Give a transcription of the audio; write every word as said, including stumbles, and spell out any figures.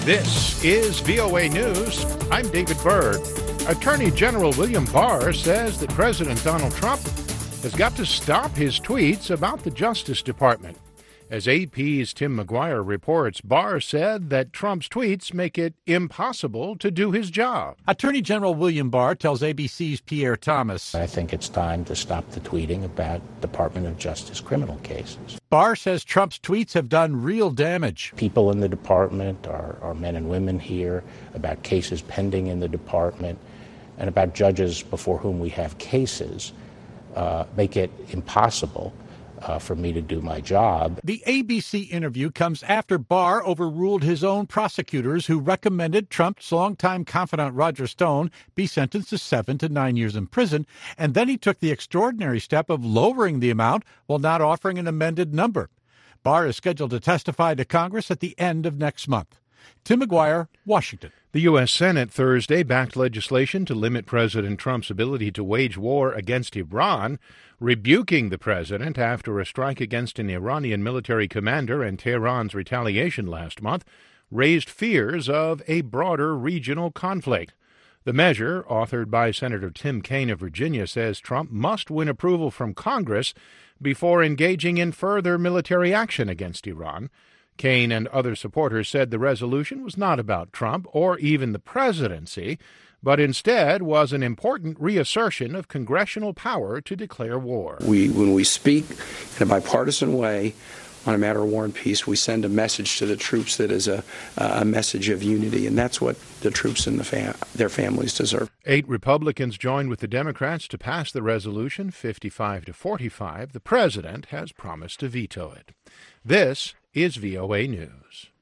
This is V O A News. I'm David Byrd. Attorney General William Barr says that President Donald Trump has got to stop his tweets about the Justice Department. As A P's Tim McGuire reports, Barr said that Trump's tweets make it impossible to do his job. Attorney General William Barr tells A B C's Pierre Thomas, I think it's time to stop the tweeting about Department of Justice criminal cases. Barr says Trump's tweets have done real damage. People in the department, our, our men and women here, about cases pending in the department, and about judges before whom we have cases, uh, make it impossible Uh, for me to do my job. The A B C interview comes after Barr overruled his own prosecutors who recommended Trump's longtime confidant Roger Stone be sentenced to seven to nine years in prison, and then he took the extraordinary step of lowering the amount while not offering an amended number. Barr is scheduled to testify to Congress at the end of next month. Tim McGuire, Washington. The U S. Senate Thursday backed legislation to limit President Trump's ability to wage war against Iran, rebuking the president after a strike against an Iranian military commander and Tehran's retaliation last month raised fears of a broader regional conflict. The measure, authored by Senator Tim Kaine of Virginia, says Trump must win approval from Congress before engaging in further military action against Iran. Kaine and other supporters said the resolution was not about Trump or even the presidency, but instead was an important reassertion of congressional power to declare war. We, when we speak in a bipartisan way on a matter of war and peace, we send a message to the troops that is a, a message of unity, and that's what the troops and the fam- their families deserve. Eight Republicans joined with the Democrats to pass the resolution, fifty-five to forty-five. The president has promised to veto it. This is V O A News.